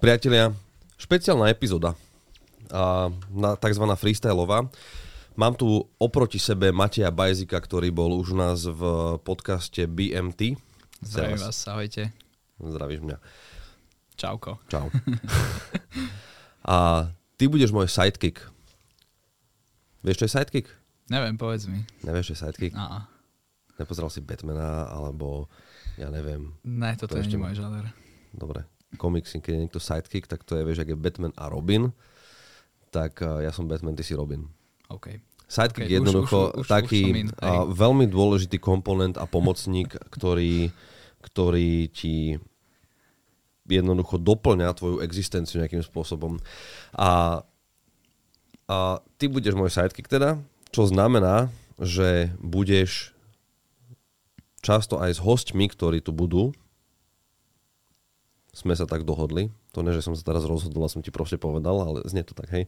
Priatelia, špeciálna epizóda, takzvaná freestylová. Mám tu oproti sebe Mateja Bajzika, ktorý bol už u nás v podcaste BMT. Zdravím vás, ahojte. Zdravíš mňa. Čauko. Čau. A ty budeš môj sidekick. Vieš, čo je sidekick? Neviem, povedz mi. Nevieš, čo je sidekick? Á. Nepozeral si Batmana, alebo ja neviem. Ne, toto nie je môj žáner. Dobre. Komiksy, keď je niekto sidekick, tak to je, vieš, ak je Batman a Robin, tak ja som Batman, ty si Robin. OK. Sidekick je jednoducho taký veľmi dôležitý komponent a pomocník, ktorý ti jednoducho doplňa tvoju existenciu nejakým spôsobom. A ty budeš môj sidekick teda, čo znamená, že budeš často aj s hosťmi, ktorí tu budú. Sme sa tak dohodli. To nie, že som sa teraz rozhodol a som ti proste povedal, ale znie to tak, hej.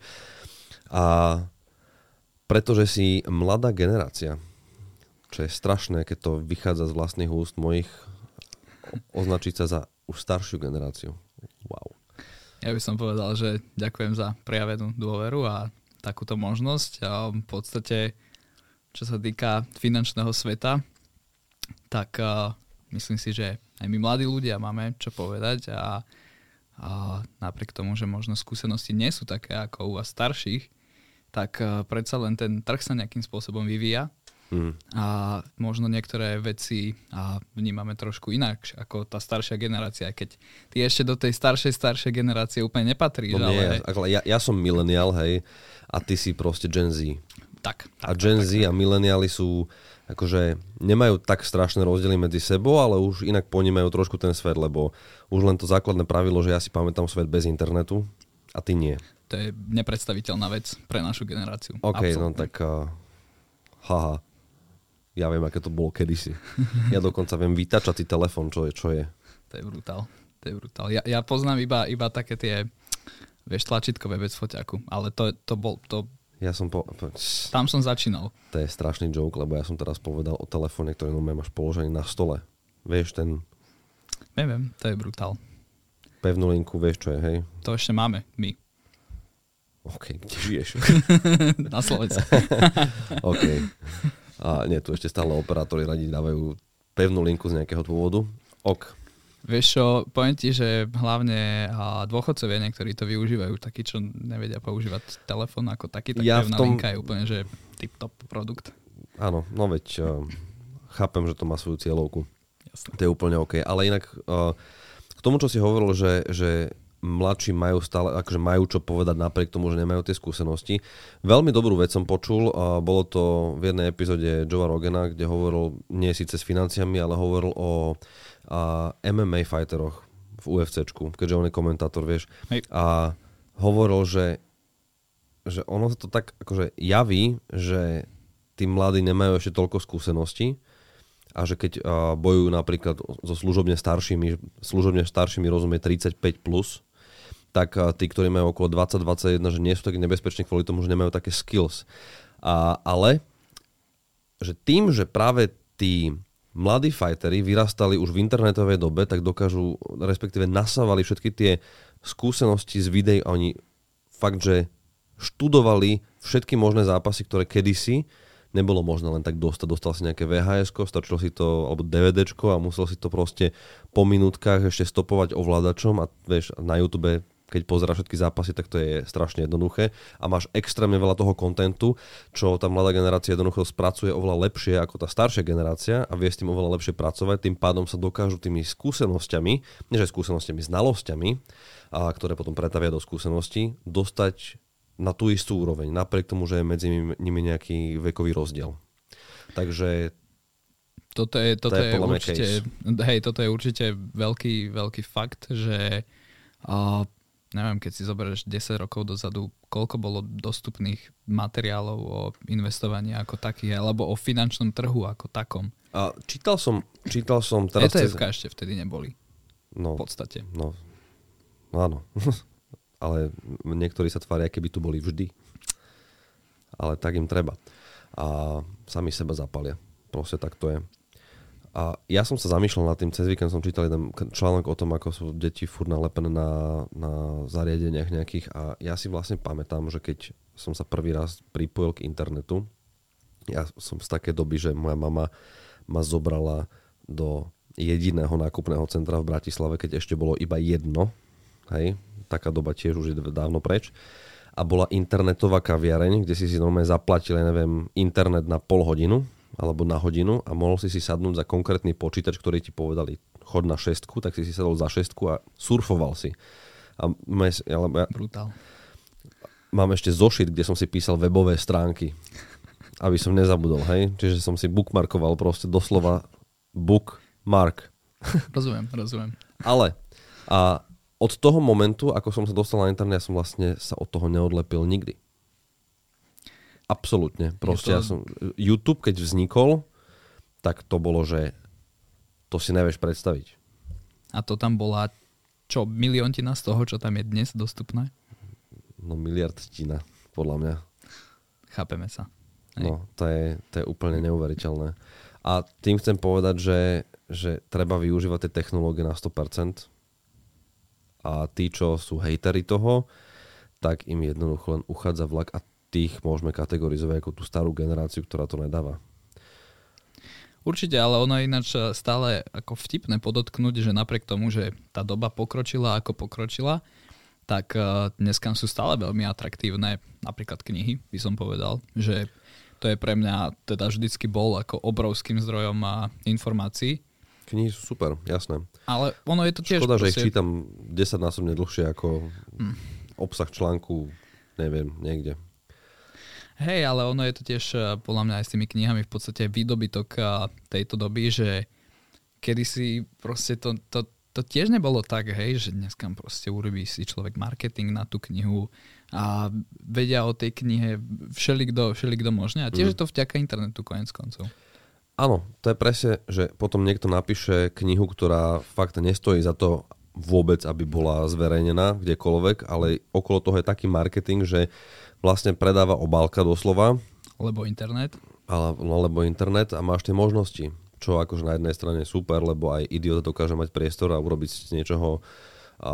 A pretože si mladá generácia, čo je strašné, keď to vychádza z vlastných úst mojich, označiť sa za už staršiu generáciu. Wow. Ja by som povedal, že ďakujem za prejavenú dôveru a takúto možnosť. A v podstate, čo sa týka finančného sveta, tak myslím si, že aj my mladí ľudia máme čo povedať a napriek tomu, že možno skúsenosti nie sú také ako u vás starších, tak predsa len ten trh sa nejakým spôsobom vyvíja a možno niektoré veci vnímame trošku inak ako tá staršia generácia, keď ty ešte do tej staršej generácie úplne nepatríš. No nie, ale ja som mileniál, hej, a ty si proste Gen Z. Tak. A Gen Z a mileniáli sú akože nemajú tak strašné rozdiely medzi sebou, ale už inak ponímajú trošku ten svet, lebo už len to základné pravidlo, že ja si pamätám svet bez internetu a ty nie. To je nepredstaviteľná vec pre našu generáciu. OK, absolútne. No tak haha, ja viem, aké to bolo kedysi. Ja dokonca viem vytačať si telefón, čo je. To je brutál. Ja poznám iba také tie, vieš, tlačítkové vec foťaku, ale to bol... Ja som Tam som začínal. To je strašný joke, lebo ja som teraz povedal o telefóne, ktorý máš položený na stole. Vieš, ten... Neviem, to je brutál. Pevnú linku, vieš, čo je, hej? To ešte máme, my. OK, kde žiješ? Na Slovensku. OK. A nie, tu ešte stále operátori radi dávajú pevnú linku z nejakého dôvodu. Ok. Vieš čo, poviem ti, že hlavne dôchodcovia niektorí to využívajú, takí, čo nevedia používať telefón ako taký, tak pevná linka je úplne, že tip-top produkt. Áno, no veď chápem, že to má svoju cieľovku. Jasne. To je úplne OK. Ale inak k tomu, čo si hovoril, že mladší majú stále, akože majú čo povedať napriek tomu, že nemajú tie skúsenosti. Veľmi dobrú vec som počul, bolo to v jednej epizóde Joea Rogana, kde hovoril, nie síce s financiami, ale hovoril o MMA fighteroch v UFCčku, keďže on je komentátor, vieš. Hej. A hovoril, že ono sa to tak akože javí, že tí mladí nemajú ešte toľko skúseností a že keď bojujú napríklad so služobne staršími rozumie 35+, tak tí, ktorí majú okolo 20-21, že nie sú takí nebezpeční kvôli tomu, že nemajú také skills. Ale že tým, že práve tí mladí fighteri vyrastali už v internetovej dobe, tak dokážu, respektíve nasávali všetky tie skúsenosti z videí a oni fakt, že študovali všetky možné zápasy, ktoré kedysi nebolo možné len tak dostať. Dostal si nejaké VHS-ko, stačilo si to, alebo DVDčko a musel si to proste po minútkach ešte stopovať ovládačom a vieš, na YouTube, keď pozeráš všetky zápasy, tak to je strašne jednoduché a máš extrémne veľa toho kontentu, čo tá mladá generácia jednoducho spracuje oveľa lepšie ako tá staršia generácia a vie s tým oveľa lepšie pracovať, tým pádom sa dokážu tými skúsenosťami, znalosťami, ktoré potom pretavia do skúseností, dostať na tú istú úroveň, napriek tomu, že je medzi nimi nejaký vekový rozdiel. Takže toto je určite veľký fakt, že neviem, keď si zoberieš 10 rokov dozadu, koľko bolo dostupných materiálov o investovaní ako takých, alebo o finančnom trhu ako takom. Čítal som teraz... ETF-ka ešte vtedy neboli. No, v podstate. No áno. Ale niektorí sa tvária, keby tu boli vždy. Ale tak im treba. A sami seba zapalia. Proste tak to je. A ja som sa zamýšľal nad tým, cez víkend som čítal jeden článok o tom, ako sú deti furt nalepené na zariadeniach nejakých a ja si vlastne pamätám, že keď som sa prvý raz pripojil k internetu, ja som z také doby, že moja mama ma zobrala do jediného nákupného centra v Bratislave, keď ešte bolo iba jedno, hej, taká doba tiež už je dávno preč, a bola internetová kaviareň, kde si normálne zaplatil, neviem, internet na pol hodinu, alebo na hodinu a mohol si sadnúť za konkrétny počítač, ktorý ti povedali chod na 6, tak si sadol za 6 a surfoval si. A Brutál. Mám ešte zošit, kde som si písal webové stránky, aby som nezabudol, hej? Čiže som si bookmarkoval proste doslova bookmark. Rozumiem. Ale a od toho momentu, ako som sa dostal na internet, ja som vlastne sa od toho neodlepil nikdy. Absolútne. Proste YouTube, keď vznikol, tak to bolo, že to si nevieš predstaviť. A to tam bola čo, miliontina z toho, čo tam je dnes dostupné? No miliardtina, podľa mňa. Chápeme sa. Hej. No, to je úplne neuveriteľné. A tým chcem povedať, že treba využívať tie technológie na 100%. A tí, čo sú hejteri toho, tak im jednoducho len uchádza vlak a tých môžeme kategorizovať ako tú starú generáciu, ktorá to nedáva. Určite, ale ono je ináč stále ako vtipné podotknúť, že napriek tomu, že tá doba pokročila ako pokročila, tak dneska sú stále veľmi atraktívne napríklad knihy, by som povedal, že to je pre mňa teda vždycky bol ako obrovským zdrojom informácií. Knihy sú super, jasné. Ale ono je to tiež... Škoda, že ich čítam 10-násobne dlhšie ako obsah článku, neviem, niekde. Hej, ale ono je to tiež podľa mňa aj s tými knihami v podstate výdobytok tejto doby, že kedysi proste to tiež nebolo tak, hej, že dneska proste urobí si človek marketing na tú knihu a vedia o tej knihe všelikto možne a tiež je to vďaka internetu konec koncov. Áno, to je presne, že potom niekto napíše knihu, ktorá fakt nestojí za to vôbec, aby bola zverejnená kdekoľvek, ale okolo toho je taký marketing, že vlastne predáva obálka doslova. Lebo internet. Lebo internet a máš tie možnosti, čo akože na jednej strane je super, lebo aj idiot dokáže mať priestor a urobiť z niečoho a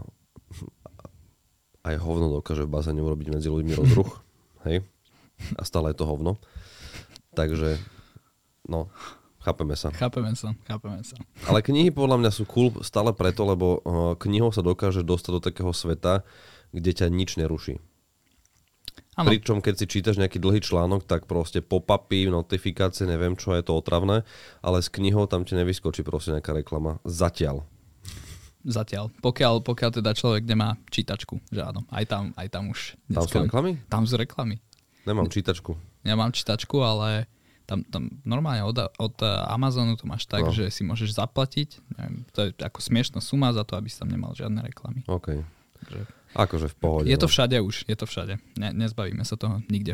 aj hovno dokáže v bazéne urobiť medzi ľuďmi rozruch. Hej? A stále je to hovno. Takže no, chápeme sa. Chápeme sa. Ale knihy podľa mňa sú cool stále preto, lebo knihou sa dokáže dostať do takého sveta, kde ťa nič neruší. Ano. Pričom keď si čítaš nejaký dlhý článok, tak proste pop-upy, notifikácie, neviem čo, je to otravné, ale s knihou tam ti nevyskočí proste nejaká reklama. Zatiaľ. Pokiaľ teda človek nemá čítačku, že áno. Aj tam už. Tam sú reklamy? Tam sú reklamy. Nemám čítačku. Nemám čítačku, ale tam normálne od Amazonu to máš tak, že si môžeš zaplatiť. Neviem, to je ako smiešná suma za to, aby si tam nemal žiadne reklamy. OK. Akože v pohode. Je to všade už, je to všade. Nezbavíme sa toho nikde.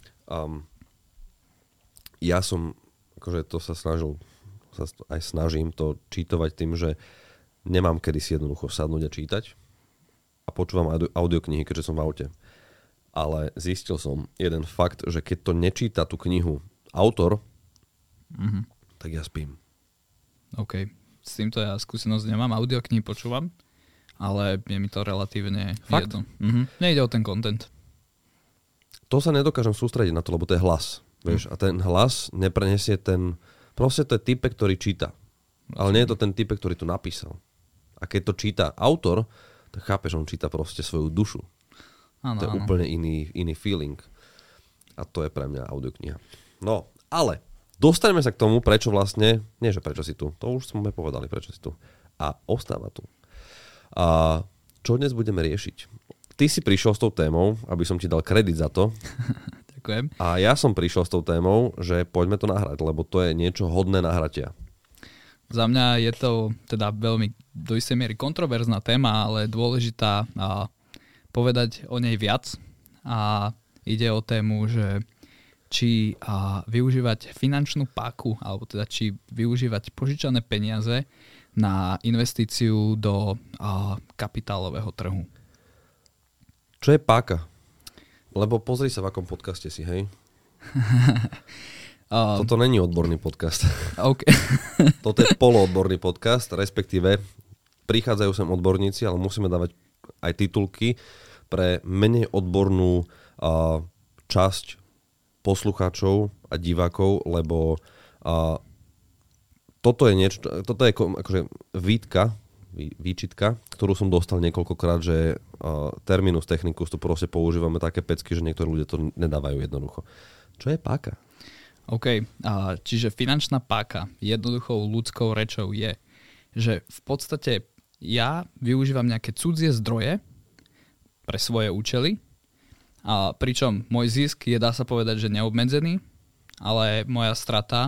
Ja som, akože to sa snažím to čítovať tým, že nemám kedy si jednoducho sadnúť a čítať a počúvam audioknihy, keďže som v aute. Ale zistil som jeden fakt, že keď to nečíta tú knihu autor, tak ja spím. OK. S týmto ja skúsenosť nemám. Audioknihy počúvam, ale je mi to relatívne jedno. Nejde o ten content. To sa nedokážem sústrediť na to, lebo to je hlas. Vieš? A ten hlas neprenesie ten... Proste to je typek, ktorý číta. Ale nie je to ten typek, ktorý to napísal. A keď to číta autor, tak chápeš, on číta proste svoju dušu. Áno, to je úplne iný feeling. A to je pre mňa audiokniha. No, ale dostaneme sa k tomu, prečo vlastne... Nie, že prečo si tu. To už sme povedali, prečo si tu. A ostáva tu. A čo dnes budeme riešiť? Ty si prišiel s tou témou, aby som ti dal kredit za to. Ďakujem. A ja som prišiel s tou témou, že poďme to nahrať, lebo to je niečo hodné nahratia. Za mňa je to teda veľmi do istej miery kontroverzná téma, ale dôležitá povedať o nej viac. A ide o tému, že či využívať finančnú páku, alebo teda či využívať požičané peniaze na investíciu do kapitálového trhu. Čo je páka? Lebo pozri sa, v akom podcaste si, hej? Toto není odborný podcast. Okay. Toto je poloodborný podcast, respektíve prichádzajú sem odborníci, ale musíme dávať aj titulky pre menej odbornú časť poslucháčov a divákov, lebo toto je niečo, toto je akože výčitka, ktorú som dostal niekoľkokrát, že terminus technicus to proste používame také pecky, že niektorí ľudia to nedávajú jednoducho. Čo je páka? OK, čiže finančná páka jednoduchou ľudskou rečou je, že v podstate ja využívam nejaké cudzie zdroje pre svoje účely, pričom môj zisk je, dá sa povedať, že neobmedzený, ale moja strata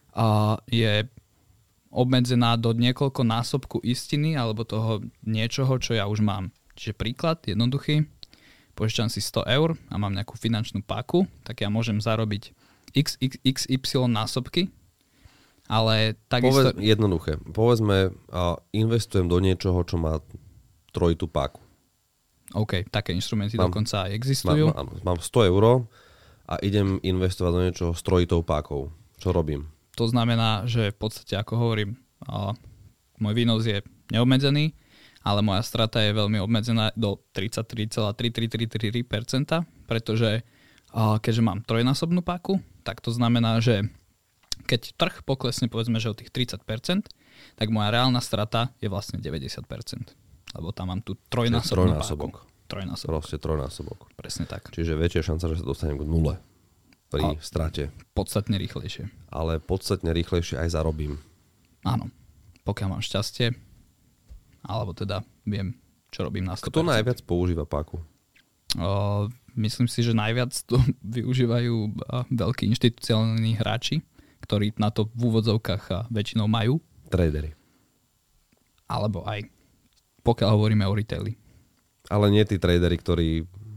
je obmedzená do niekoľko násobku istiny alebo toho niečoho, čo ja už mám. Čiže príklad jednoduchý, požičam si 100 eur a mám nejakú finančnú páku, tak ja môžem zarobiť XY násobky, ale takisto... Jednoduché. Povedzme, investujem do niečoho, čo má trojitú páku. OK, také inštrumenty dokonca aj existujú. Mám 100 eur a idem investovať do niečoho s trojitou pákou. Čo robím? To znamená, že v podstate, ako hovorím, môj výnos je neobmedzený, ale moja strata je veľmi obmedzená do 33,3333%, pretože keďže mám trojnásobnú páku, tak to znamená, že keď trh poklesne povedzme, že o tých 30%, tak moja reálna strata je vlastne 90%. Lebo tam mám tu trojnásobnú páku. Proste trojnásobok. Presne tak. Čiže väčšia šanca, že sa dostanem k nule pri strate. Podstatne rýchlejšie. Ale podstatne rýchlejšie aj zarobím. Áno. Pokiaľ mám šťastie, alebo teda viem, čo robím na 100%. Kto najviac používa páku? Myslím si, že najviac to využívajú veľkí inštitucionálni hráči, ktorí na to v úvodzovkách väčšinou majú. Tradery. Alebo aj, pokiaľ hovoríme o retaili. Ale nie tí tradery, ktorí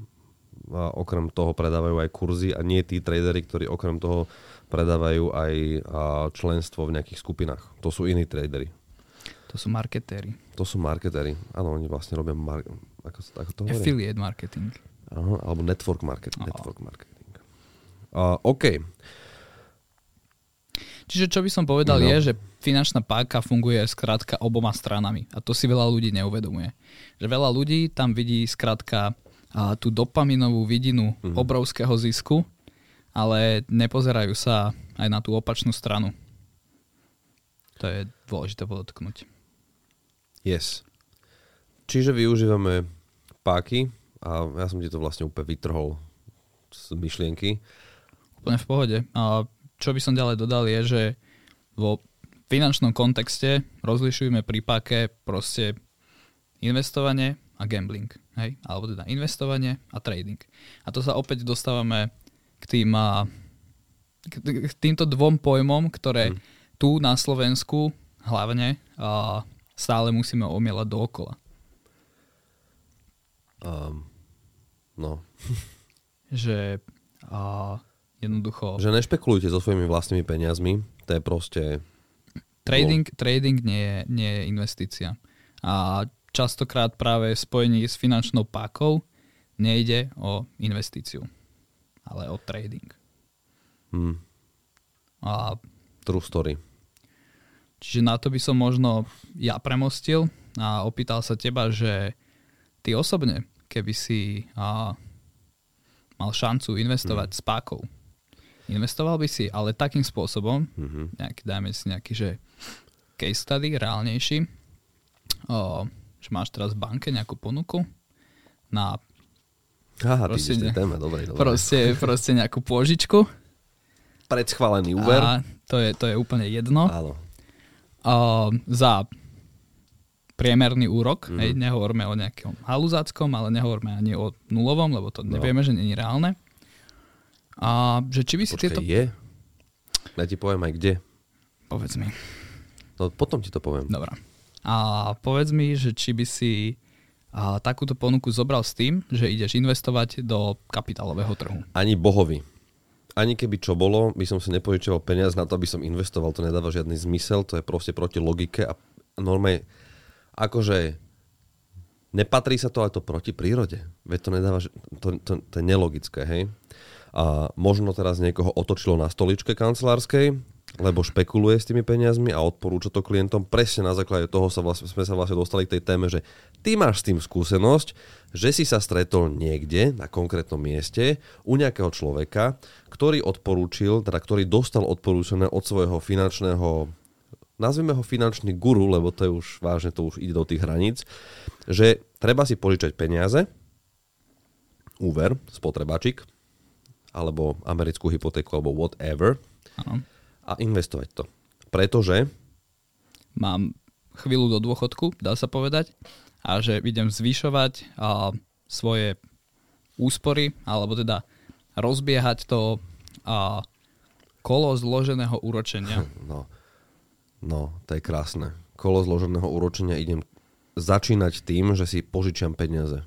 okrem toho predávajú aj kurzy a nie tí tradery, ktorí okrem toho predávajú aj členstvo v nejakých skupinách. To sú iní tradery. To sú marketéri. Áno, oni vlastne robia ako to hovorí? Affiliate marketing. Aha, alebo network marketing. OK. Čiže čo by som povedal je, že finančná páka funguje skrátka oboma stranami. A to si veľa ľudí neuvedomuje. Že veľa ľudí tam vidí skrátka tú dopaminovú vidinu obrovského zisku, ale nepozerajú sa aj na tú opačnú stranu. To je dôležité podotknúť. Yes. Čiže využívame páky a ja som ti to vlastne úplne vytrhol z myšlienky. Úplne v pohode. A čo by som ďalej dodal je, že vo finančnom kontexte rozlišujeme pri páke proste investovanie a gambling. Hej? Alebo teda investovanie a trading. A to sa opäť dostávame k týmto dvom pojmom, ktoré tu na Slovensku hlavne stále musíme omielať dookola. No. Že jednoducho... Že nešpekulujte so svojimi vlastnými peniazmi. To je proste... Trading nie je investícia. A častokrát práve v spojení s finančnou pákou nejde o investíciu, ale o trading. True story. Čiže na to by som možno ja premostil a opýtal sa teba, že ty osobne, keby si mal šancu investovať s pákou, investoval by si, ale takým spôsobom, dajme si nejaký, že case study, reálnejší, že máš teraz v banke nejakú ponuku na proste nejakú pôžičku. Predschválený úver. A to je úplne jedno. Áno. Za priemerný úrok, hej, nehovoríme o nejakom haluzáckom, ale nehovoríme ani o nulovom, lebo to nevieme, že nie je reálne. A že či by si tieto... je? Ja ti poviem aj kde. Povedz mi. No potom ti to poviem. Dobrá. A povedz mi, že či by si takúto ponuku zobral s tým, že ideš investovať do kapitálového trhu. Ani bohovi. Ani keby čo bolo, by som si nepožičoval peniaz na to, aby som investoval. To nedáva žiadny zmysel, to je proste proti logike a norme, akože Nepatrí sa to, ale to proti prírode. Veď to nedáva, to je nelogické, hej. A možno teraz niekoho otočilo na stoličke kancelárskej, lebo špekuluje s tými peniazmi a odporúča to klientom. Presne na základe toho sme sa vlastne dostali k tej téme, že ty máš s tým skúsenosť, že si sa stretol niekde na konkrétnom mieste u nejakého človeka, ktorý dostal odporúčané od svojho finančného, nazvime ho finančný guru, lebo to je už vážne, to už ide do tých hraníc, že treba si požičať peniaze, úver, spotrebačik, alebo americkú hypotéku, alebo whatever, Áno. a investovať to. Pretože mám chvíľu do dôchodku, dá sa povedať, a že idem zvyšovať svoje úspory, alebo teda rozbiehať to kolo zloženého úročenia. No, to je krásne. Kolo zloženého úročenia idem začínať tým, že si požičiam peniaze.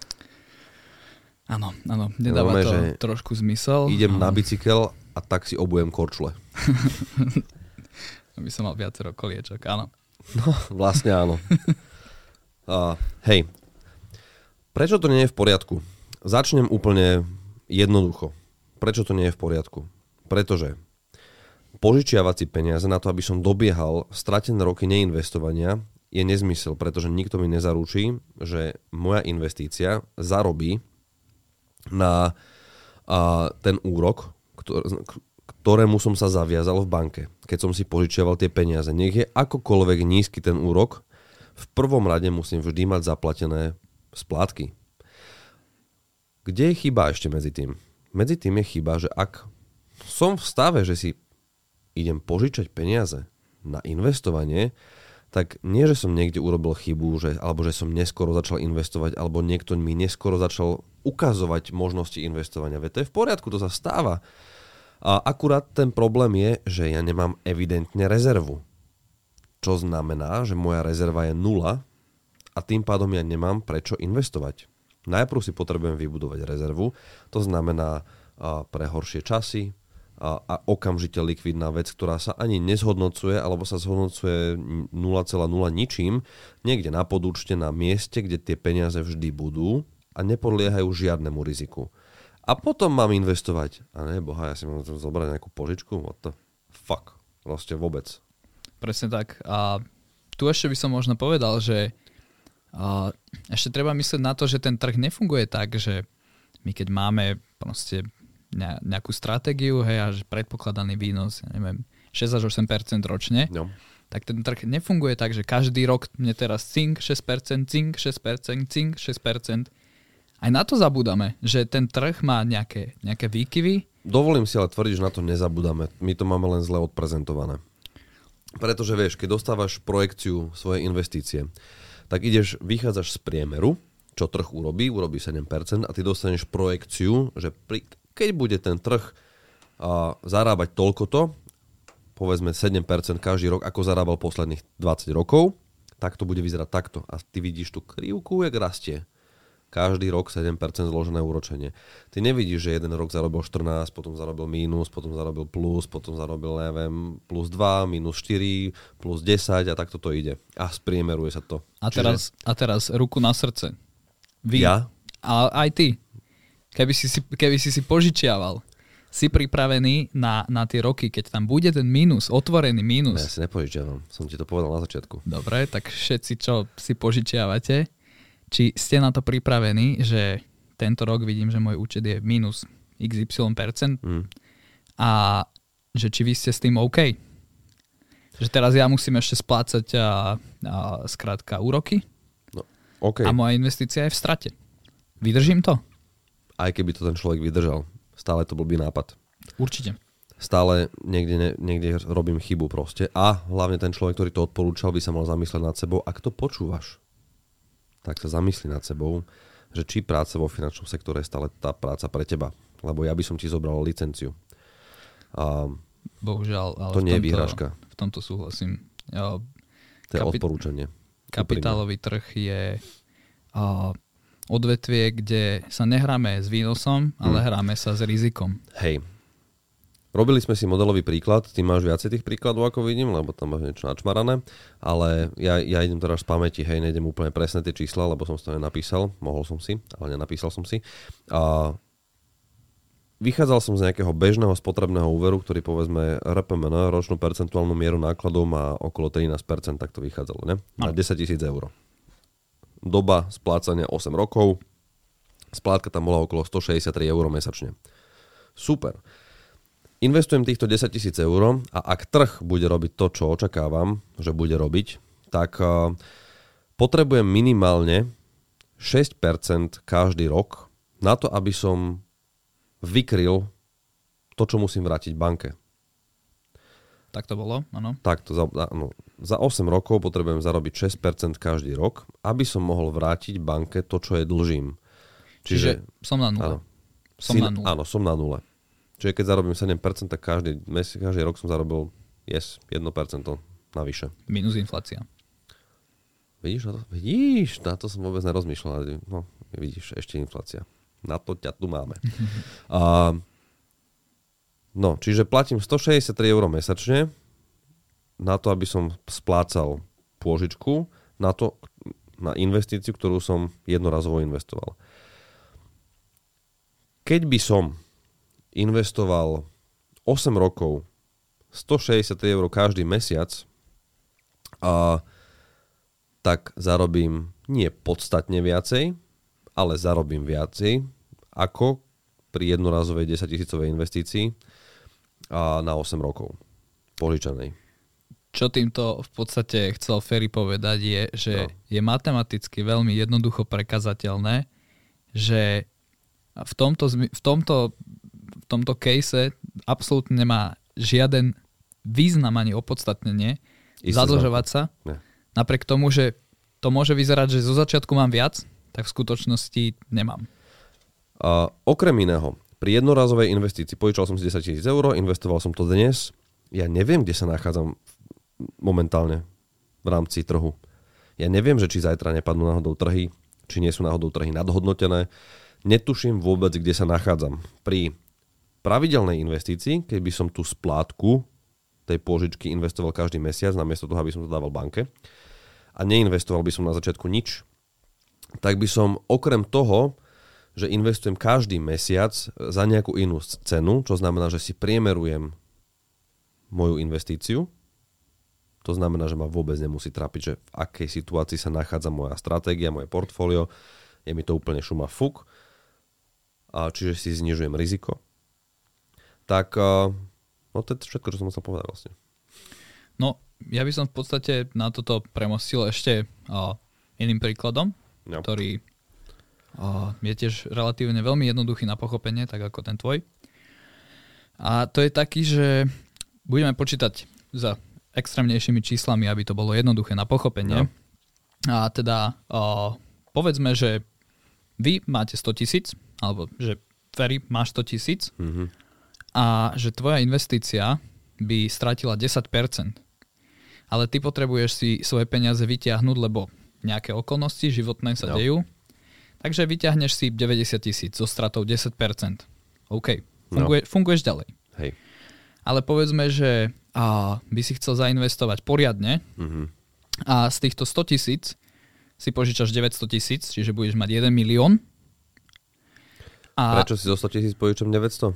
Áno, nedáva to trošku zmysel. Idem na bicykel a tak si obujem korčule. Aby som mal viacero koliečok, áno. No, vlastne áno. Hej, prečo to nie je v poriadku? Začnem úplne jednoducho. Prečo to nie je v poriadku? Pretože požičiavať si peniaze na to, aby som dobiehal stratené roky neinvestovania, je nezmysel, pretože nikto mi nezaručí, že moja investícia zarobí na ten úrok, ktorému som sa zaviazal v banke, keď som si požičiaval tie peniaze. Nech je akokoľvek nízky ten úrok, v prvom rade musím vždy mať zaplatené splátky. Kde je chyba ešte medzi tým? Medzi tým je chyba, že ak som v stave, že si idem požičať peniaze na investovanie, tak nie, že som niekde urobil chybu, alebo že som neskoro začal investovať, alebo niekto mi neskoro začal ukazovať možnosti investovania. Veď to je v poriadku, to sa stáva. A akurát ten problém je, že ja nemám evidentne rezervu. Čo znamená, že moja rezerva je 0 a tým pádom ja nemám prečo investovať. Najprv si potrebujem vybudovať rezervu, to znamená pre horšie časy, a okamžite likvidná vec, ktorá sa ani nezhodnocuje, alebo sa zhodnocuje 0,0 ničím, niekde na podúčte, na mieste, kde tie peniaze vždy budú a nepodliehajú žiadnemu riziku. A potom mám investovať. A ne, boha, ja si mám zobrať nejakú požičku? What the fuck? Proste vôbec. Presne tak. A tu ešte by som možno povedal, že ešte treba myslieť na to, že ten trh nefunguje tak, že my keď máme proste nejakú stratégiu, hej, a že predpokladaný výnos, ja neviem, 6 až 8% ročne, no. Tak ten trh nefunguje tak, že každý rok mne teraz cink 6%, cink 6%, cink 6%. Aj na to zabúdame, že ten trh má nejaké výkyvy. Dovolím si ale tvrdiť, že na to nezabúdame. My to máme len zle odprezentované. Pretože vieš, keď dostávaš projekciu svojej investície, tak vychádzaš z priemeru, čo trh urobí 7% a ty dostaneš projekciu, že keď bude ten trh zarábať toľkoto, povedzme 7% každý rok, ako zarábal posledných 20 rokov, tak to bude vyzerať takto. A ty vidíš tú krivku, jak rastie. Každý rok 7% zložené úročenie. Ty nevidíš, že jeden rok zarobil 14, potom zarobil mínus, potom zarobil plus, potom zarobil, neviem, plus 2, minus 4, plus 10 a takto to ide. A spriemeruje sa to. A teraz ruku na srdce. Vy, ja? A aj ty. Keby si požičiaval, si pripravený na tie roky, keď tam bude ten mínus, otvorený mínus. Ne, ja si nepožičiavam. Som ti to povedal na začiatku. Dobre, tak všetci, čo si požičiavate, či ste na to pripravení, že tento rok vidím, že môj účet je minus XY% a že či vy ste s tým OK. Že teraz ja musím ešte splácať skrátka úroky okay. A moja investícia je v strate. Vydržím to? Aj keby to ten človek vydržal. Stále to blbý nápad. Určite. Stále niekde robím chybu proste. A hlavne ten človek, ktorý to odporúčal, by sa mal zamyslieť nad sebou. Ak to počúvaš, tak sa zamyslí nad sebou, že či práca vo finančnom sektore je stále tá práca pre teba. Lebo ja by som ti zobral licenciu. Bohužiaľ, ale to nie je výhražka. V tomto súhlasím. To je odporúčanie. Kapitálový trh je odvetvie, kde sa nehráme s výnosom, ale hráme sa s rizikom. Hej. Robili sme si modelový príklad, ty máš viacej tých príkladov, ako vidím, lebo tam máš niečo načmarané, ale ja idem teraz z pamäti, hej, nejdem úplne presne tie čísla, lebo som si to nenapísal, mohol som si, ale nenapísal som si. A vychádzal som z nejakého bežného spotrebného úveru, ktorý povedzme RPMN, ročnú percentuálnu mieru nákladov má okolo 13%, tak to vychádzalo, ne? Na 10 000 eur. Doba splácania 8 rokov, splátka tam bola okolo 163 eur mesačne. Super. Investujem týchto 10 000 eur a ak trh bude robiť to, čo očakávam, že bude robiť, tak potrebujem minimálne 6% každý rok na to, aby som vykryl to, čo musím vrátiť banke. Tak to bolo, áno. Takto, za 8 rokov potrebujem zarobiť 6% každý rok, aby som mohol vrátiť banke to, čo je dlžím. Čiže som na nule. Áno, áno, som na nule. Čiže keď zarobím 7%, tak každý rok som zarobil 1% navyše. Minus inflácia. Vidíš, na to som vôbec nerozmýšľal. No, vidíš, ešte inflácia. Na to ťa tu máme. Čiže platím 163 eur mesačne na to, aby som splácal pôžičku na investíciu, ktorú som jednorazovo investoval. Keď by som investoval 8 rokov 163 eur každý mesiac, tak zarobím nie podstatne viacej, ale zarobím viacej ako pri jednorazovej 10 000 investícii na 8 rokov požičanej. Čo týmto v podstate chcel Ferry povedať je, že je matematicky veľmi jednoducho prekazateľné, že v tomto case absolútne nemá žiaden význam ani opodstatnenie zadlžovať sa. Nie. Napriek tomu, že to môže vyzerať, že zo začiatku mám viac, tak v skutočnosti nemám. Okrem iného, pri jednorazovej investícii požičal som si 10 000 eur, investoval som to dnes. Ja neviem, kde sa nachádzam momentálne v rámci trhu. Ja neviem, že či zajtra nepadnú náhodou trhy, či nie sú náhodou trhy nadhodnotené. Netuším vôbec, kde sa nachádzam. Pri pravidelnej investícii, keď by som tú splátku tej pôžičky investoval každý mesiac, namiesto toho, aby som to dával banke, a neinvestoval by som na začiatku nič, tak by som okrem toho, že investujem každý mesiac za nejakú inú cenu, čo znamená, že si priemerujem moju investíciu, to znamená, že ma vôbec nemusí trápiť, že v akej situácii sa nachádza moja stratégia, moje portfólio, je mi to úplne šuma fuk, čiže si znižujem riziko. Tak to je všetko, čo som chcel povedať vlastne. No, ja by som v podstate na toto premostil ešte iným príkladom, ktorý je tiež relatívne veľmi jednoduchý na pochopenie, tak ako ten tvoj. A to je taký, že budeme počítať za extrémnejšími číslami, aby to bolo jednoduché na pochopenie. No. A teda povedzme, že vy máte 100 000, alebo že Ferry máš 100 000 a že tvoja investícia by stratila 10%. Ale ty potrebuješ si svoje peniaze vyťahnuť, lebo nejaké okolnosti životné sa dejú. Takže vyťahneš si 90 000 so stratou 10%. OK, funguješ ďalej. Hej. Ale povedzme, že by si chcel zainvestovať poriadne a z týchto 100 000 si požičaš 900 000, čiže budeš mať 1 milión. Prečo si zo 100 000 požičam 900?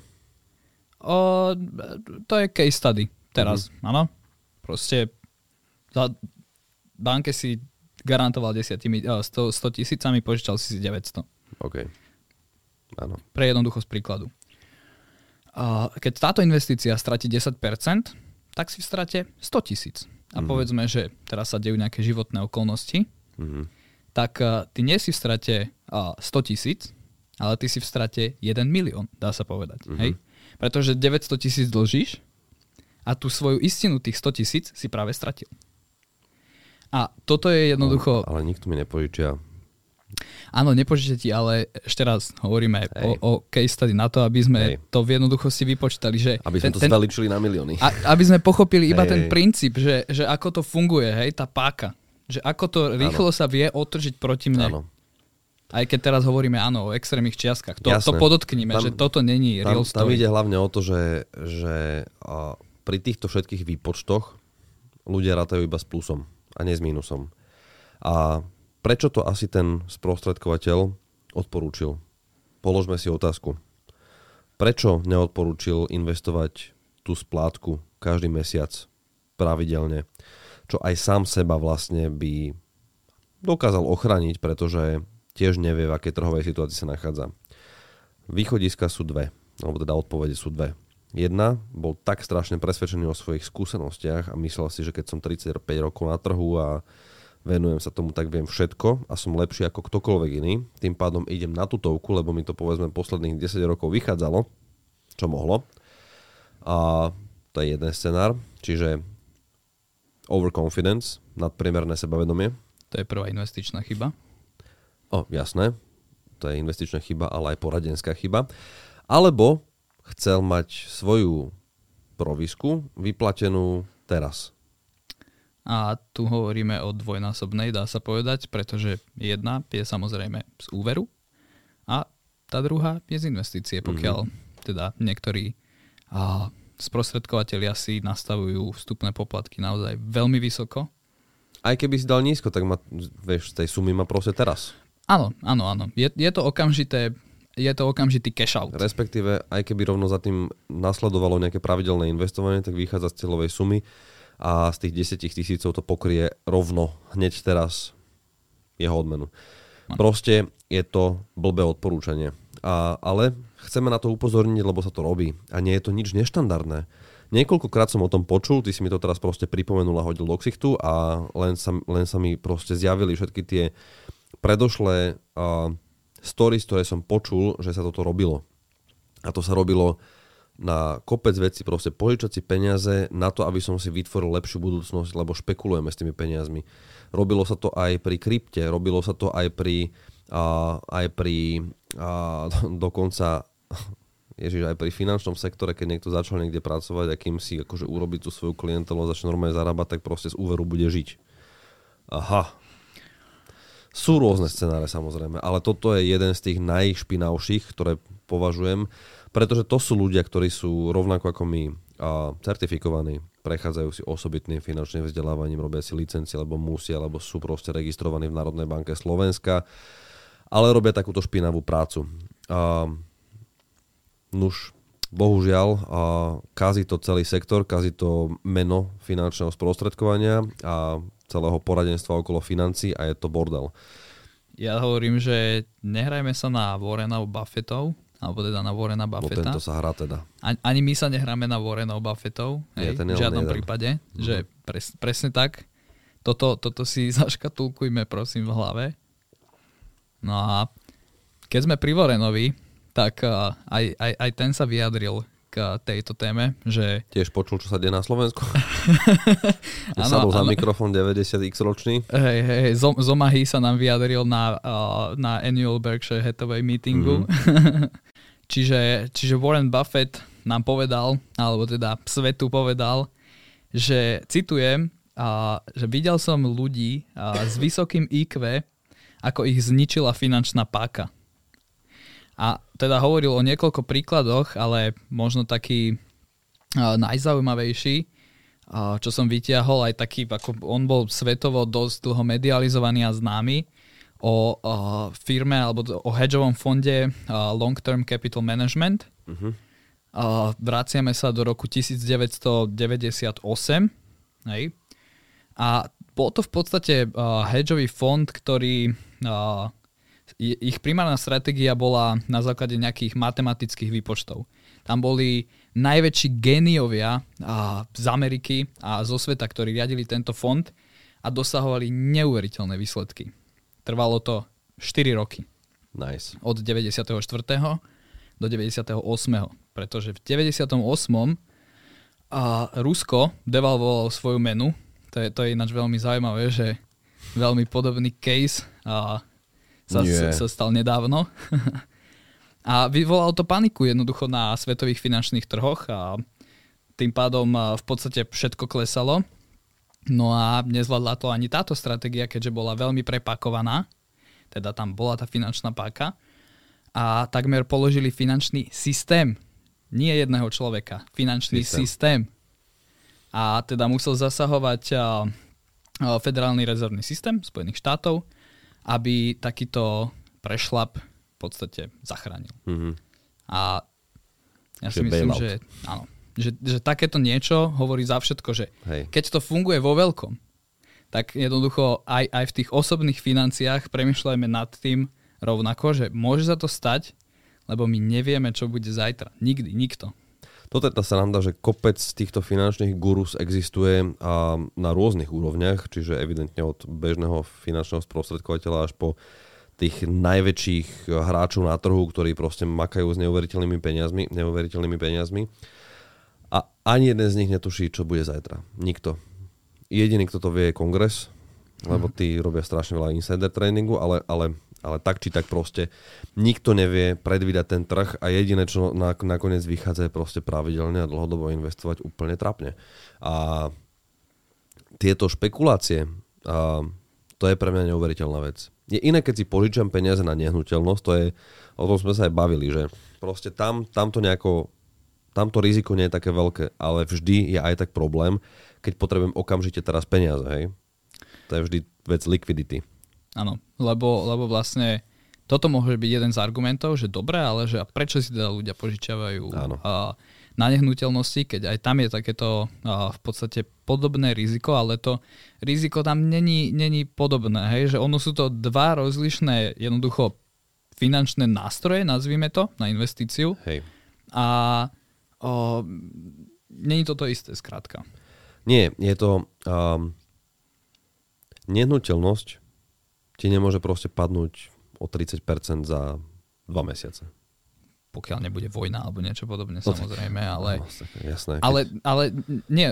To je case study teraz, áno. Proste za banke si garantoval 100 000, požičal si 900. OK. Áno. Pre jednoduchosť príkladu. Keď táto investícia stratí 10%, tak si v strate 100 000. A povedzme, že teraz sa dejú nejaké životné okolnosti, tak ty nie si v strate 100 000, ale ty si v strate 1 milión, dá sa povedať. Hej? Pretože 900 000 dlžíš a tú svoju istinu tých 100 000 si práve stratil. A toto je jednoducho... Ale nikto mi nepožičia. Áno, nepožičia ti, ale ešte raz hovoríme o case study na to, aby sme to v jednoduchosti vypočítali. Že aby sme to zveličili na milióny. Aby sme pochopili iba ten princíp, že ako to funguje, hej, tá páka. Že ako to rýchlo sa vie otržiť proti mne. Áno. Aj keď teraz hovoríme áno o extrémnych čiastkách, to podotkníme, že toto není real story. Tam ide hlavne o to, že pri týchto všetkých výpočtoch ľudia rátajú iba s plusom a nie s mínusom. A prečo to asi ten sprostredkovateľ odporúčil? Položme si otázku. Prečo neodporúčil investovať tú splátku každý mesiac pravidelne, čo aj sám seba vlastne by dokázal ochrániť, pretože tiež nevie, v akej trhovej situácii sa nachádza. Východiska sú dve, alebo teda odpovede sú dve. Jedna, bol tak strašne presvedčený o svojich skúsenostiach a myslel si, že keď som 35 rokov na trhu a venujem sa tomu, tak viem všetko a som lepší ako ktokoľvek iný. Tým pádom idem na tutovku, lebo mi to povedzme posledných 10 rokov vychádzalo, čo mohlo. A to je jeden scenár, čiže overconfidence, nadpriemerné sebavedomie. To je prvá investičná chyba. Jasné, to je investičná chyba, ale aj poradenská chyba. Alebo chcel mať svoju provisku vyplatenú teraz. A tu hovoríme o dvojnásobnej, dá sa povedať, pretože jedna je samozrejme z úveru a tá druhá je z investície, pokiaľ teda niektorí sprostredkovatelia si nastavujú vstupné poplatky naozaj veľmi vysoko. Aj keby si dal nízko, tak vieš, z tej sumy má proste teraz. Áno. Je to okamžitý cash out. Respektíve, aj keby rovno za tým nasledovalo nejaké pravidelné investovanie, tak vychádza z cieľovej sumy a z tých 10 000 to pokrie rovno hneď teraz jeho odmenu. Proste je to blbé odporúčanie. Ale chceme na to upozorniť, lebo sa to robí. A nie je to nič neštandardné. Niekoľkokrát som o tom počul, ty si mi to teraz proste pripomenul a hodil do ksichtu a len sa mi proste zjavili všetky tie predošlé stories, ktoré som počul, že sa toto robilo. A to sa robilo na kopec vecí, proste požičať si peniaze na to, aby som si vytvoril lepšiu budúcnosť, lebo špekulujeme s tými peniazmi. Robilo sa to aj pri krypte, robilo sa to aj pri dokonca aj pri finančnom sektore, keď niekto začal niekde pracovať a kým si akože urobiť tú svoju klientelu a začne normálne zarábať, tak proste z úveru bude žiť. Aha. Sú rôzne scenáre samozrejme, ale toto je jeden z tých najšpinavších, ktoré považujem, pretože to sú ľudia, ktorí sú rovnako ako my certifikovaní, prechádzajú si osobitným finančným vzdelávaním, robia si licencie, alebo musia, alebo sú proste registrovaní v Národnej banke Slovenska, ale robia takúto špinavú prácu. Nuž, bohužiaľ, kazí to celý sektor, kazí to meno finančného sprostredkovania a celého poradenstva okolo financií a je to bordel. Ja hovorím, že nehrajme sa na Warrenov Buffettov, alebo teda na Warrena Buffetta. Tento sa hrá teda. Ani my sa nehráme na Warrenov Buffettov, v žiadnom prípade, že presne tak. Toto si zaškatulkujme prosím v hlave. No a keď sme pri Warrenovi, tak aj ten sa vyjadril k tejto téme, že... Tiež počul, čo sa deje na Slovensku? Sadol za mikrofón 90x ročný. Hej, Zomahy sa nám vyjadril na annual Berkshire Hathaway meetingu. Čiže Warren Buffett nám povedal, alebo teda svetu povedal, že citujem, že videl som ľudí s vysokým IQ, ako ich zničila finančná páka. A teda hovoril o niekoľko príkladoch, ale možno taký najzaujímavejší, čo som vytiahol, aj taký, ako on bol svetovo dosť dlho medializovaný a známy, o firme alebo o hedžovom fonde Long Term Capital Management. Vraciame sa do roku 1998. Hej. A bol to v podstate hedžový fond, ktorý... ich primárna stratégia bola na základe nejakých matematických výpočtov. Tam boli najväčší géniovia z Ameriky a zo sveta, ktorí riadili tento fond a dosahovali neuveriteľné výsledky. Trvalo to 4 roky. Nice. Od 94. do 98. Pretože v 98. Rusko devalvovalo svoju menu. To je ináč veľmi zaujímavé, že veľmi podobný case sa stal nedávno. A vyvolalo to paniku jednoducho na svetových finančných trhoch a tým pádom v podstate všetko klesalo. No a nezvládla to ani táto stratégia, keďže bola veľmi prepakovaná. teda tam bola tá finančná páka a takmer položili finančný systém, nie jedného človeka, finančný systém. A teda musel zasahovať Federálny rezervný systém Spojených štátov, aby takýto prešlap v podstate zachránil. Mm-hmm. A ja si myslím, že áno. Že takéto niečo hovorí za všetko, že keď to funguje vo veľkom, tak jednoducho aj v tých osobných financiách premýšľajme nad tým rovnako, že môže sa to stať, lebo my nevieme, čo bude zajtra. Nikdy, nikto. Toto je tá sranda, že kopec týchto finančných gurus existuje na rôznych úrovniach, čiže evidentne od bežného finančného sprostredkovateľa až po tých najväčších hráčov na trhu, ktorí proste makajú s neuveriteľnými peniazmi. A ani jeden z nich netuší, čo bude zajtra. Nikto. Jediný, kto to vie, je kongres, lebo tí robia strašne veľa insider tradingu, ale tak či tak proste nikto nevie predvídať ten trh a jediné, čo nakoniec vychádza, je proste pravidelne a dlhodobo investovať úplne trapne. A tieto špekulácie, to je pre mňa neuveriteľná vec. Je iné, keď si požičam peniaze na nehnuteľnosť, o tom sme sa aj bavili, že proste tamto riziko nie je také veľké, ale vždy je aj tak problém, keď potrebujem okamžite teraz peniaze, hej. To je vždy vec liquidity. Áno, lebo vlastne toto môže byť jeden z argumentov, že dobre, ale že a prečo si teda ľudia požičiavajú na nehnuteľnosti, keď aj tam je takéto v podstate podobné riziko, ale to riziko tam není podobné, hej, že ono sú to dva rozlišné jednoducho finančné nástroje, nazvime to, na investíciu. Hej. A není to isté, skrátka. Nie, je to nehnuteľnosť ti nemôže proste padnúť o 30% za 2 mesiace. Pokiaľ nebude vojna alebo niečo podobné, samozrejme, ale... Jasné. Ale nie.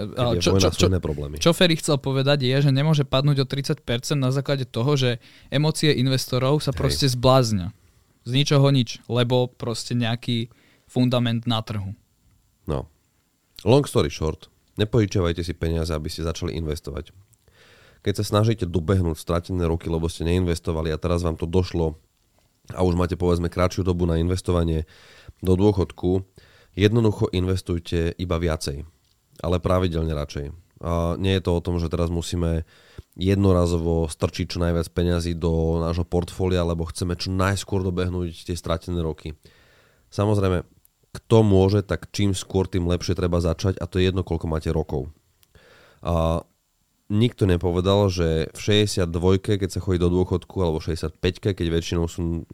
Čo Ferry chcel povedať je, že nemôže padnúť o 30% na základe toho, že emócie investorov sa proste zbláznia. Z ničoho nič, lebo proste nejaký fundament na trhu. No. Long story short, nepožičiavajte si peniaze, aby ste začali investovať. Keď sa snažíte dobehnúť stratené roky, lebo ste neinvestovali a teraz vám to došlo a už máte povedzme kratšiu dobu na investovanie do dôchodku, jednoducho investujte iba viacej, ale pravidelne radšej. A nie je to o tom, že teraz musíme jednorazovo strčiť čo najviac peňazí do nášho portfólia, lebo chceme čo najskôr dobehnúť tie stratené roky. Samozrejme, kto môže, tak čím skôr, tým lepšie treba začať a to je jedno, koľko máte rokov. A nikto nepovedal, že v 62, keď sa chodí do dôchodku, alebo 65, keď väčšinou sú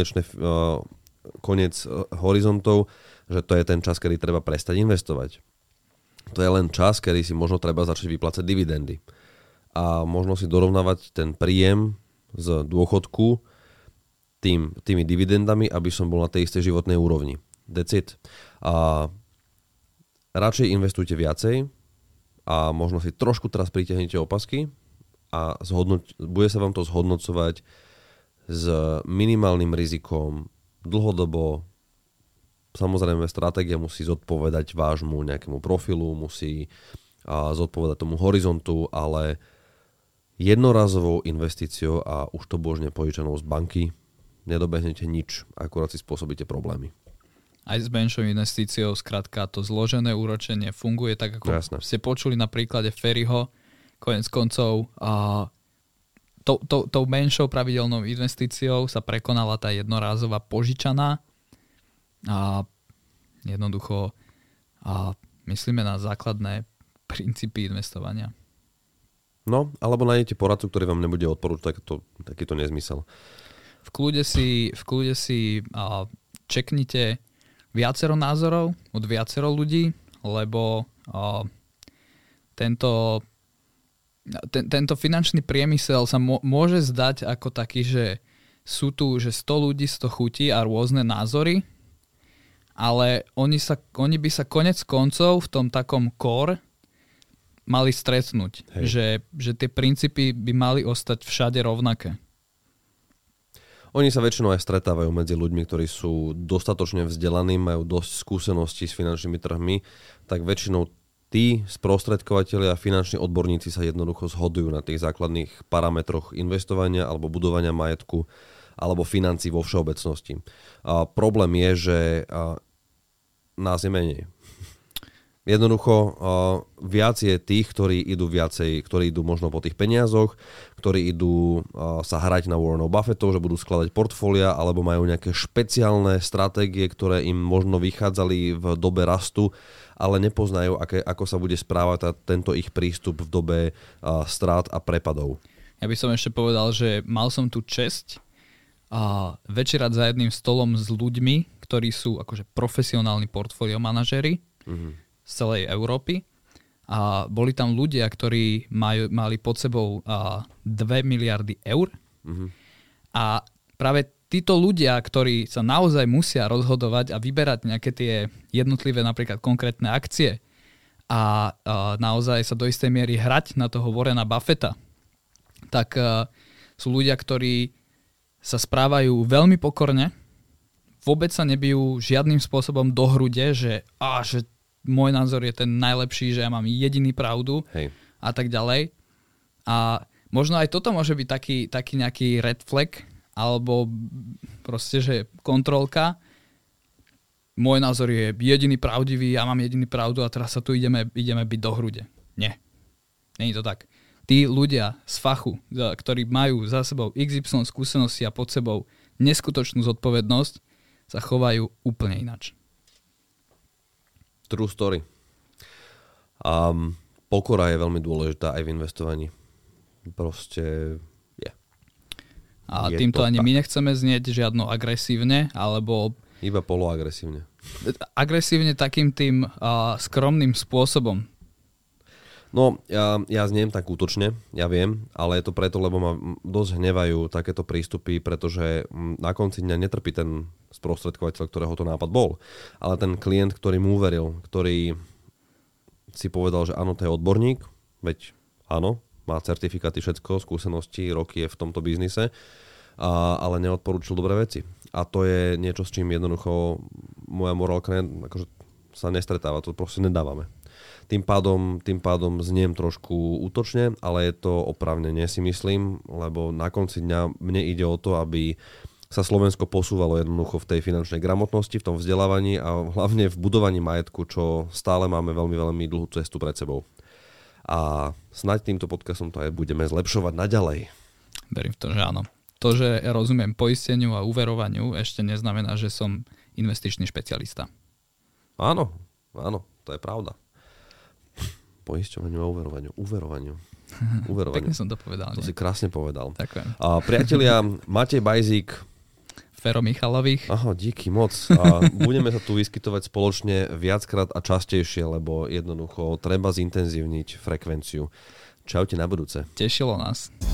koniec horizontov, že to je ten čas, kedy treba prestať investovať. To je len čas, kedy si možno treba začať vyplácať dividendy. A možno si dorovnávať ten príjem z dôchodku tými dividendami, aby som bol na tej istej životnej úrovni. That's it. A radšej investujte viacej a možno si trošku teraz pritiahnete opasky a bude sa vám to zhodnocovať s minimálnym rizikom dlhodobo. Samozrejme, stratégia musí zodpovedať vášmu nejakému profilu, musí zodpovedať tomu horizontu, ale jednorazovou investíciou a už to božne požičanou z banky nedobehnete nič, akurát si spôsobíte problémy. Aj s menšou investíciou, skrátka to zložené úročenie funguje tak, ako ste počuli na príklade Ferryho, koniec koncov tou menšou pravidelnou investíciou sa prekonala tá jednorázová požičaná a jednoducho myslíme na základné princípy investovania. No, alebo nájdete poradcu, ktorý vám nebude odporúčať takýto nezmysel. V kľude si čeknite viacero názorov od viacero ľudí, lebo tento finančný priemysel sa môže zdať ako taký, že sú tu že 100 ľudí, 100 chutí a rôzne názory, ale oni by sa konec koncov v tom takom core mali stretnúť. Že tie princípy by mali ostať všade rovnaké. Oni sa väčšinou aj stretávajú medzi ľuďmi, ktorí sú dostatočne vzdelaní, majú dosť skúseností s finančnými trhmi, tak väčšinou tí sprostredkovateľia a finanční odborníci sa jednoducho zhodujú na tých základných parametroch investovania alebo budovania majetku alebo financií vo všeobecnosti. Problém je, že nás je menej. Jednoducho viac je tých, ktorí idú možno po tých peniazoch, ktorí idú sa hrať na Warrenov Buffettov, že budú skladať portfólia alebo majú nejaké špeciálne stratégie, ktoré im možno vychádzali v dobe rastu, ale nepoznajú, ako sa bude správať tento ich prístup v dobe strát a prepadov. Ja by som ešte povedal, že mal som tu česť večerať za jedným stolom s ľuďmi, ktorí sú akože profesionálni portfólio manažéri z celej Európy. A boli tam ľudia, ktorí mali pod sebou 2 miliardy eur. A práve títo ľudia, ktorí sa naozaj musia rozhodovať a vyberať nejaké tie jednotlivé napríklad konkrétne akcie a naozaj sa do istej miery hrať na toho Warrena Buffetta, tak sú ľudia, ktorí sa správajú veľmi pokorne, vôbec sa nebijú žiadnym spôsobom do hrude, že môj názor je ten najlepší, že ja mám jediný pravdu. Hej. A tak ďalej. A možno aj toto môže byť taký nejaký red flag, alebo proste, že kontrolka. Môj názor je jediný pravdivý, ja mám jediný pravdu a teraz sa tu ideme byť do hrude. Nie. Není to tak. Tí ľudia z fachu, ktorí majú za sebou XY skúsenosti a pod sebou neskutočnú zodpovednosť, sa chovajú úplne inač. True story. Pokora je veľmi dôležitá aj v investovaní. Proste je. A týmto ani my nechceme znieť žiadno agresívne, alebo... Iba poloagresívne. Agresívne takým tým skromným spôsobom. No, ja zniem tak útočne, ja viem, ale je to preto, lebo ma dosť hnevajú takéto prístupy, pretože na konci dňa netrpí ten sprostredkovateľ, ktorého to nápad bol, ale ten klient, ktorý mu uveril, ktorý si povedal, že áno, to je odborník, veď áno, má certifikáty, všetko, skúsenosti, roky je v tomto biznise, ale neodporúčil dobré veci. A to je niečo, s čím jednoducho moja morálka akože sa nestretáva, to proste nedávame. Tým pádom zniem trošku útočne, ale je to oprávnene, si myslím, lebo na konci dňa mne ide o to, aby sa Slovensko posúvalo jednoducho v tej finančnej gramotnosti, v tom vzdelávaní a hlavne v budovaní majetku, čo stále máme veľmi, veľmi dlhú cestu pred sebou. A snáď týmto podcastom to aj budeme zlepšovať naďalej. Verím v to, že áno. To, že rozumiem poisteniu a úverovaniu, ešte neznamená, že som investičný špecialista. Áno, to je pravda. Poisťovaniu a úverovaniu. Pekne som to povedal. To si krásne povedal. Ďakujem. Priatelia, Matej Bajzík. Fero Michalových. Aha, díky moc. Budeme sa tu vyskytovať spoločne viackrát a častejšie, lebo jednoducho treba zintenzívniť frekvenciu. Čaute na budúce. Tešilo nás.